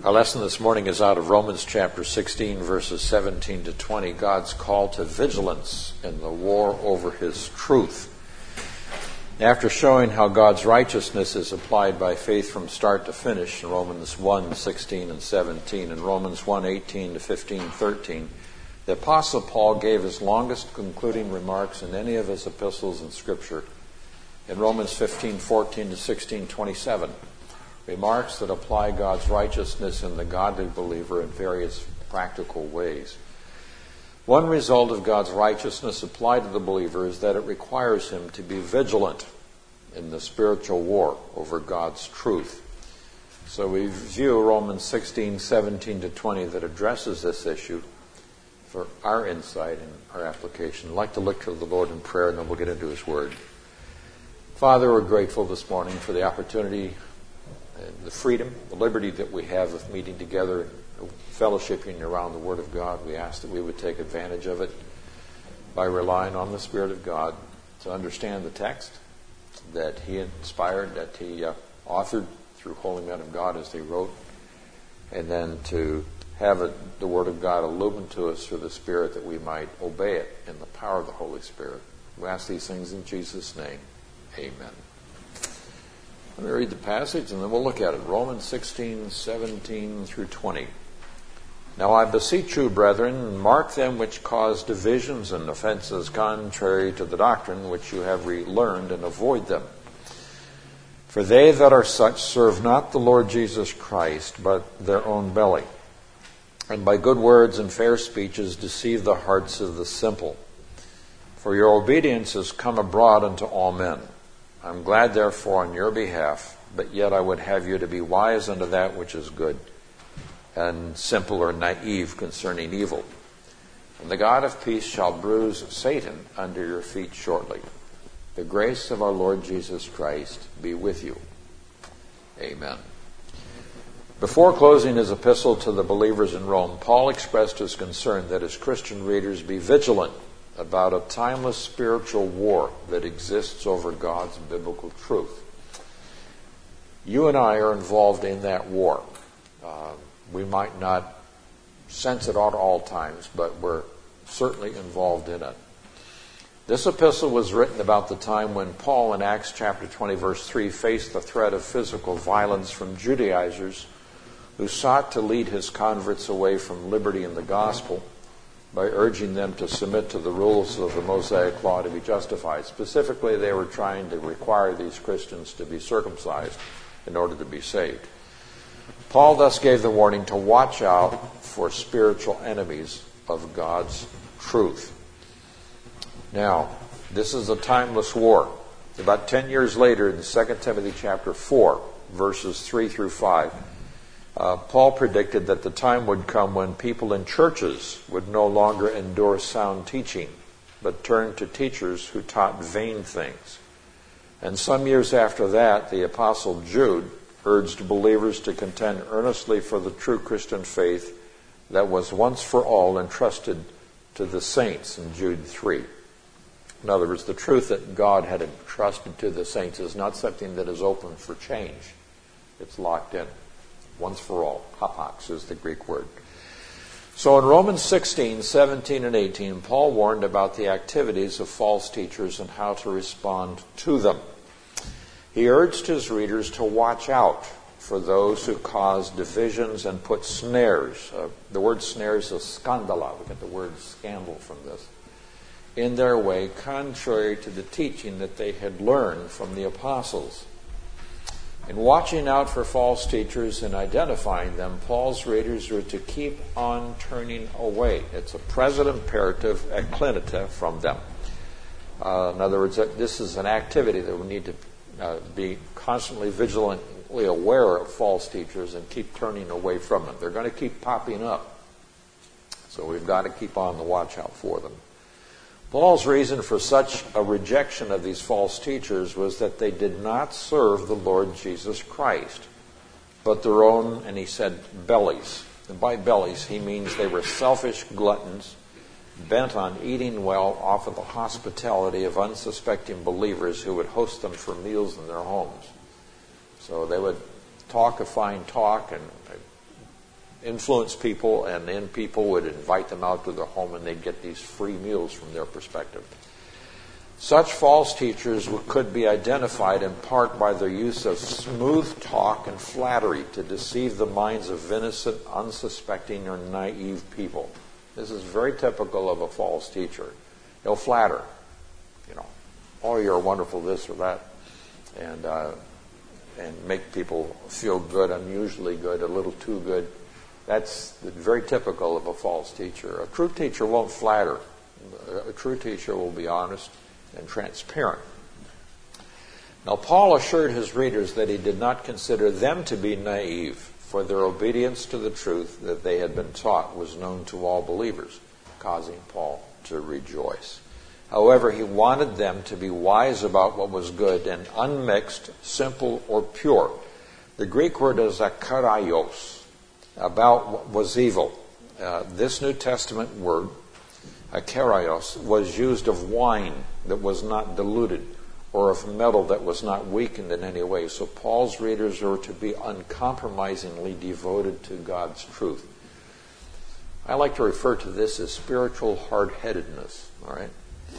Our lesson this morning is out of Romans chapter 16, verses 17 to 20, God's call to vigilance in the war over His truth. After showing how God's righteousness is applied by faith from start to finish in Romans 1, 16 and 17, and Romans 1, 18 to 15, 13, the Apostle Paul gave his longest concluding remarks in any of his epistles in Scripture in Romans 15, 14 to 16, 27. Remarks that apply God's righteousness in the godly believer in various practical ways. One result of God's righteousness applied to the believer is that it requires him to be vigilant in the spiritual war over God's truth. So we view Romans 16, 17 to 20 that addresses this issue for our insight and our application. I'd like to look to the Lord in prayer, and then we'll get into His Word. Father, we're grateful this morning for the opportunity, the freedom, the liberty that we have of meeting together, fellowshipping around the Word of God. We ask that we would take advantage of it by relying on the Spirit of God to understand the text that He inspired, that He authored through holy men of God as they wrote, and then to have the Word of God illumined to us through the Spirit that we might obey it in the power of the Holy Spirit. We ask these things in Jesus' name. Amen. Let me read the passage and then we'll look at it. Romans 16, 17 through 20. Now I beseech you, brethren, mark them which cause divisions and offenses contrary to the doctrine which you have learned, and avoid them. For they that are such serve not the Lord Jesus Christ, but their own belly, and by good words and fair speeches deceive the hearts of the simple. For your obedience is come abroad unto all men. I am glad therefore on your behalf, but yet I would have you to be wise unto that which is good, and simple or naive concerning evil. And the God of peace shall bruise Satan under your feet shortly. The grace of our Lord Jesus Christ be with you. Amen. Before closing his epistle to the believers in Rome, Paul expressed his concern that his Christian readers be vigilant about a timeless spiritual war that exists over God's biblical truth. You and I are involved in that war. We might not sense it at all times, but we're certainly involved in it. This epistle was written about the time when Paul in Acts chapter 20 verse 3 faced the threat of physical violence from Judaizers who sought to lead his converts away from liberty in the gospel by urging them to submit to the rules of the Mosaic law to be justified. Specifically, they were trying to require these Christians to be circumcised in order to be saved. Paul thus gave the warning to watch out for spiritual enemies of God's truth. Now, this is a timeless war. About 10 years later, in 2 Timothy chapter 4, verses 3 through 5, Paul predicted that the time would come when people in churches would no longer endure sound teaching, but turn to teachers who taught vain things. And some years after that, the Apostle Jude urged believers to contend earnestly for the true Christian faith that was once for all entrusted to the saints in Jude 3. In other words, the truth that God had entrusted to the saints is not something that is open for change. It's locked in. Once for all. Hapax is the Greek word. So in Romans 16, 17, and 18, Paul warned about the activities of false teachers and how to respond to them. He urged his readers to watch out for those who cause divisions and put snares. The word snares is scandala. We get the word scandal from this. In their way, contrary to the teaching that they had learned from the apostles. In watching out for false teachers and identifying them, Paul's readers were to keep on turning away. It's a present imperative eklinita from them. In other words, this is an activity that we need to be constantly vigilantly aware of false teachers and keep turning away from them. They're going to keep popping up. So we've got to keep on the watch out for them. Paul's reason for such a rejection of these false teachers was that they did not serve the Lord Jesus Christ, but their own, and he said, bellies. And by bellies, he means they were selfish gluttons, bent on eating well off of the hospitality of unsuspecting believers who would host them for meals in their homes. So they would talk a fine talk and influence people, and then people would invite them out to their home and they'd get these free meals from their perspective. Such false teachers could be identified in part by their use of smooth talk and flattery to deceive the minds of innocent, unsuspecting, or naive people. This is very typical of a false teacher. He'll flatter, oh, you're wonderful this or that, and make people feel good, unusually good, a little too good. That's very typical of a false teacher. A true teacher won't flatter. A true teacher will be honest and transparent. Now, Paul assured his readers that he did not consider them to be naive, for their obedience to the truth that they had been taught was known to all believers, causing Paul to rejoice. However, he wanted them to be wise about what was good and unmixed, simple, or pure. The Greek word is akarios, about what was evil. This New Testament word, akarios, was used of wine that was not diluted, or of metal that was not weakened in any way. So Paul's readers were to be uncompromisingly devoted to God's truth. I like to refer to this as spiritual hard-headedness, all right?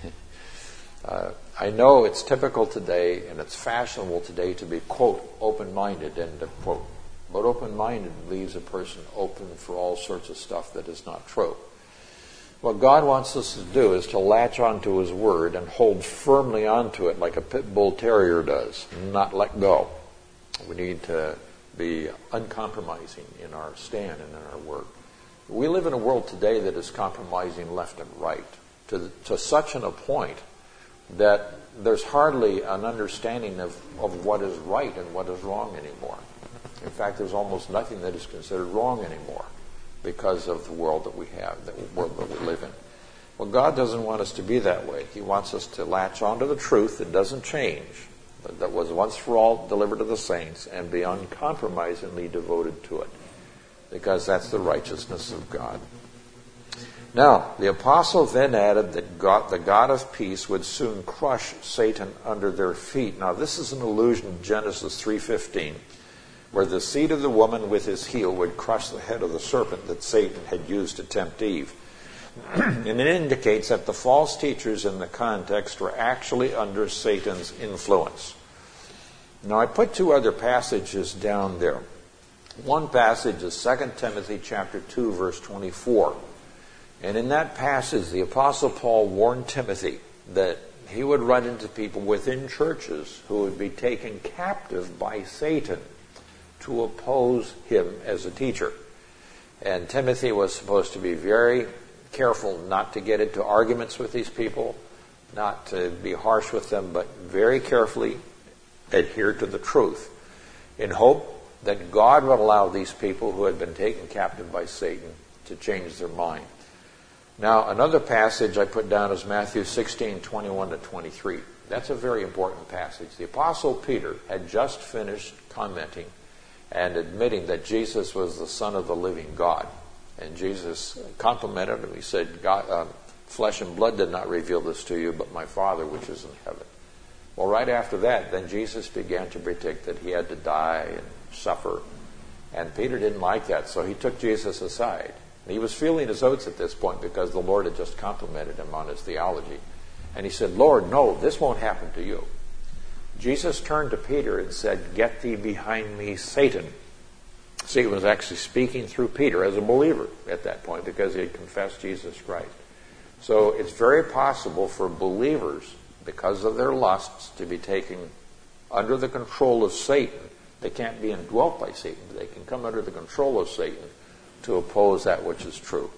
I know it's typical today and it's fashionable today to be, quote, open-minded, end of quote. But open-minded leaves a person open for all sorts of stuff that is not true. What God wants us to do is to latch onto His Word and hold firmly onto it like a pit bull terrier does, and not let go. We need to be uncompromising in our stand and in our work. We live in a world today that is compromising left and right to such a point that there's hardly an understanding of what is right and what is wrong anymore. In fact, there's almost nothing that is considered wrong anymore because of the world that we have, the world that we live in. Well, God doesn't want us to be that way. He wants us to latch onto the truth that doesn't change, that was once for all delivered to the saints, and be uncompromisingly devoted to it, because that's the righteousness of God. Now, the apostle then added that the God of peace would soon crush Satan under their feet. Now, this is an allusion to Genesis 3:15, where the seed of the woman with his heel would crush the head of the serpent that Satan had used to tempt Eve. And it indicates that the false teachers in the context were actually under Satan's influence. Now, I put two other passages down there. One passage is 2 Timothy chapter 2, verse 24. And in that passage, the Apostle Paul warned Timothy that he would run into people within churches who would be taken captive by Satan to oppose him as a teacher. And Timothy was supposed to be very careful not to get into arguments with these people, not to be harsh with them, but very carefully adhere to the truth, in hope that God would allow these people who had been taken captive by Satan to change their mind. Now, another passage I put down is Matthew 16:21-23. That's a very important passage. The Apostle Peter had just finished commenting and admitting that Jesus was the Son of the living God. And Jesus complimented him. He said, flesh and blood did not reveal this to you, but my Father which is in heaven. Well, right after that, then Jesus began to predict that he had to die and suffer. And Peter didn't like that, so he took Jesus aside. He was feeling his oats at this point because the Lord had just complimented him on his theology. And he said, Lord, no, this won't happen to you. Jesus turned to Peter and said, get thee behind me, Satan. See, he was actually speaking through Peter as a believer at that point because he had confessed Jesus Christ. So it's very possible for believers, because of their lusts, to be taken under the control of Satan. They can't be indwelt by Satan, but they can come under the control of Satan to oppose that which is true.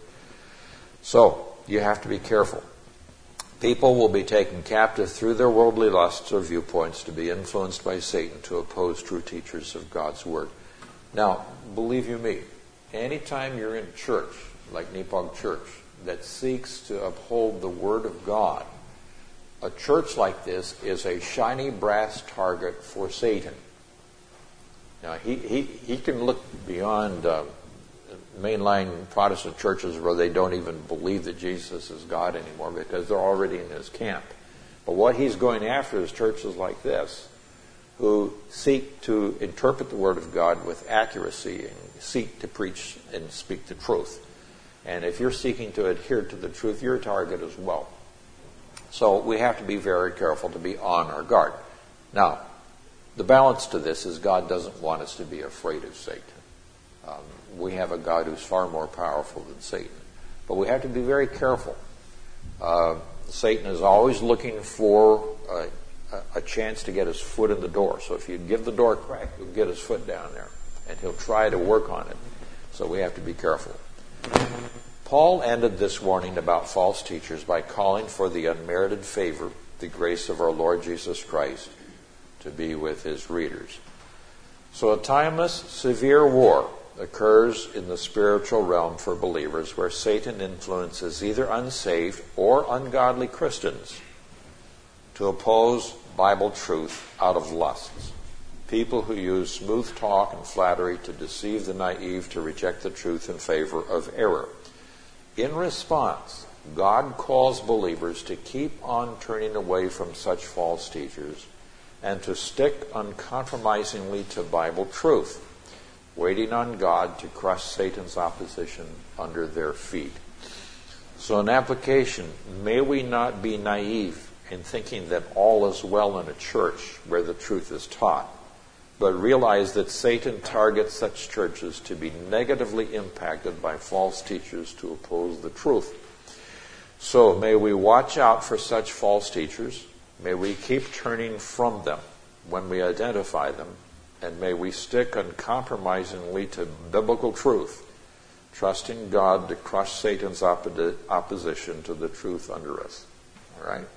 So, you have to be careful. People will be taken captive through their worldly lusts or viewpoints to be influenced by Satan to oppose true teachers of God's Word. Now, believe you me, anytime you're in church, like Nepog Church, that seeks to uphold the Word of God, a church like this is a shiny brass target for Satan. Now, he can look beyond mainline Protestant churches where they don't even believe that Jesus is God anymore because they're already in his camp. But what he's going after is churches like this who seek to interpret the Word of God with accuracy and seek to preach and speak the truth. And if you're seeking to adhere to the truth, you're a target as well. So we have to be very careful to be on our guard. Now, the balance to this is God doesn't want us to be afraid of Satan. We have a God who's far more powerful than Satan. But we have to be very careful. Satan is always looking for a chance to get his foot in the door. So if you give the door a crack, he'll get his foot down there, and he'll try to work on it. So we have to be careful. Paul ended this warning about false teachers by calling for the unmerited favor, the grace of our Lord Jesus Christ, to be with his readers. So a timeless, severe war occurs in the spiritual realm for believers where Satan influences either unsaved or ungodly Christians to oppose Bible truth out of lusts. People who use smooth talk and flattery to deceive the naive to reject the truth in favor of error. In response, God calls believers to keep on turning away from such false teachers and to stick uncompromisingly to Bible truth, waiting on God to crush Satan's opposition under their feet. So in application, may we not be naive in thinking that all is well in a church where the truth is taught, but realize that Satan targets such churches to be negatively impacted by false teachers to oppose the truth. So may we watch out for such false teachers. May we keep turning from them when we identify them. And may we stick uncompromisingly to biblical truth, trusting God to crush Satan's opposition to the truth under us. All right?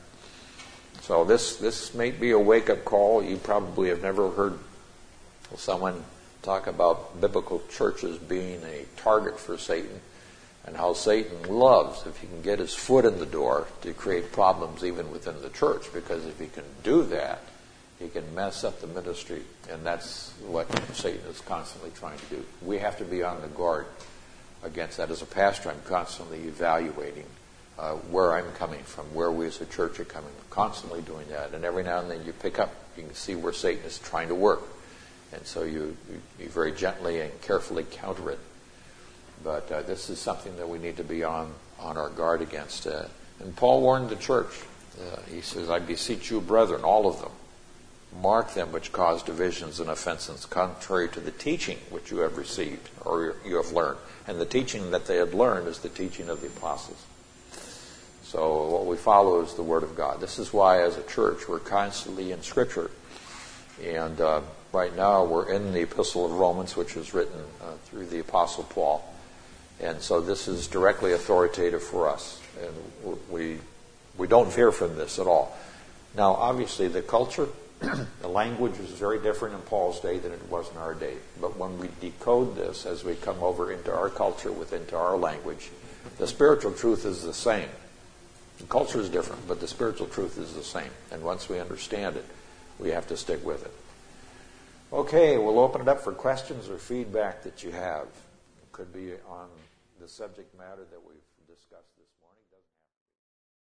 So this may be a wake-up call. You probably have never heard someone talk about biblical churches being a target for Satan and how Satan loves, if he can get his foot in the door, to create problems even within the church, because if he can do that, he can mess up the ministry, and that's what Satan is constantly trying to do. We have to be on the guard against that. As a pastor, I'm constantly evaluating where I'm coming from, where we as a church are coming. I'm constantly doing that, and every now and then you pick up, you can see where Satan is trying to work. And so you very gently and carefully counter it. But this is something that we need to be on our guard against. And Paul warned the church. He says, I beseech you, brethren, all of them, mark them which cause divisions and offenses contrary to the teaching which you have received or you have learned. And the teaching that they had learned is the teaching of the apostles. So what we follow is the Word of God. This is why as a church we're constantly in Scripture. And right now we're in the Epistle of Romans, which was written through the Apostle Paul. And so this is directly authoritative for us. And we don't veer from this at all. Now, obviously, the culture, the language was very different in Paul's day than it was in our day. But when we decode this as we come over into our culture, into our language, the spiritual truth is the same. The culture is different, but the spiritual truth is the same. And once we understand it, we have to stick with it. Okay, we'll open it up for questions or feedback that you have. It could be on the subject matter that we've discussed this morning.